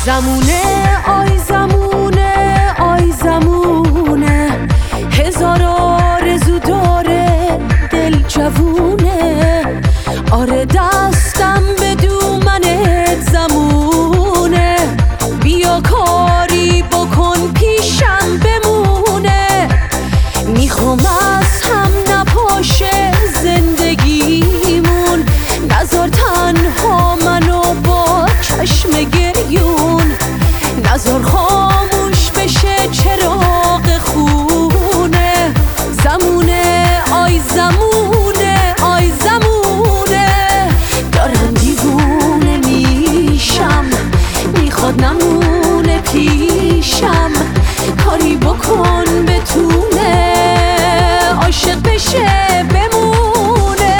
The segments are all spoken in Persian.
زمونه آی زمونه آی زمونه، هزار آرزو داره دل جوونه. آره دستم به دومنت زمونه، بیا کاری بکن پیشم بمونه. میخوام از هم نپاشه زندگیمون، نذار تنها منو با چشم گریون، نذار خاموش بشه چراغ خونه. زمونه آی زمونه آی زمونه، دارم دیوونه میشم، میخواد نمونه پیشم، کاری بکن بتونه عاشق بشه بمونه.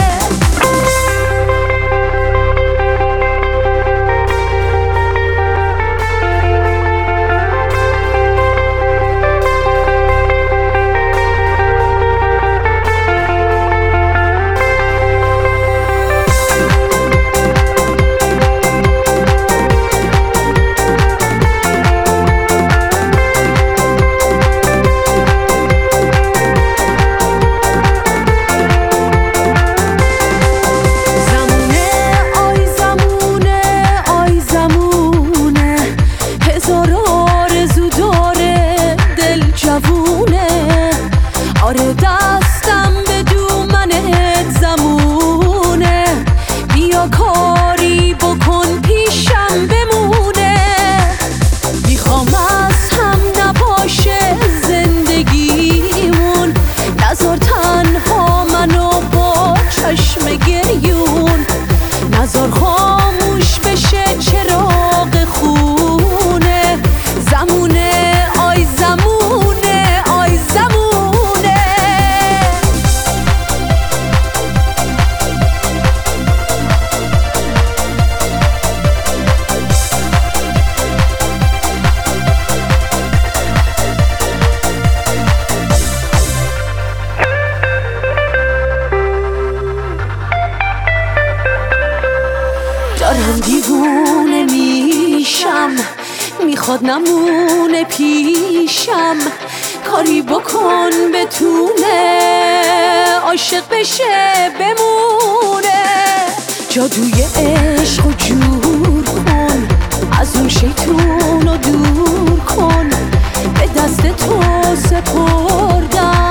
آره دستم به دومنت زمونه، بیا کاری بکن پیشم بمونه. میخوام از هم نپاشه زندگیمون، نذار تنها منو با چشم گریون، نذار خاموش بشه چراغ خونه. زمونه آی زمونه آی زمونه. دارم دیوونه میشم، میخواد نمونه پیشم، کاری بکن بتونه عاشق بشه بمونه. جادوی عشق و جور کن، از اون شیطون رو دور کن، به دست تو سپردم